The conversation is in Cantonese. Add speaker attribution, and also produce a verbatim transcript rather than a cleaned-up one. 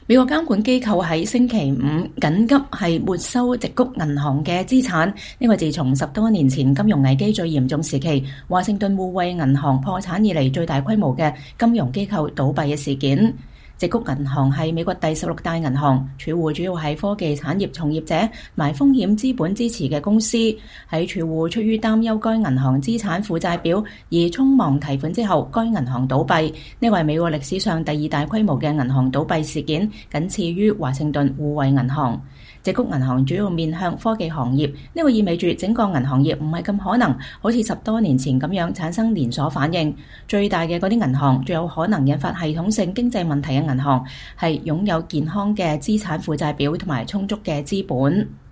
Speaker 1: 美國監管機構喺星期五緊急係沒收矽谷銀行嘅資產，呢個自從十多年前金融危機最嚴重時期，華盛頓互惠銀行破產以嚟最大規模嘅金融機構倒閉嘅事件。矽谷銀行係美國第十六大銀行，儲戶主要係科技產業從業者同埋風險資本支持嘅公司。喺儲戶出於擔憂該銀行資產負債表而匆忙提款之後，該銀行倒閉。呢個係美國歷史上第二大規模嘅銀行倒閉事件，僅次於華盛頓互惠銀行。矽谷銀行主要面向科技行業，呢個意味住整個銀行業唔係咁可能好似十多年前咁樣產生連鎖反應。最大嘅嗰啲銀行，最有可能引發系統性經濟問題嘅銀行，係擁有健康嘅資產負債表同埋充足嘅資本。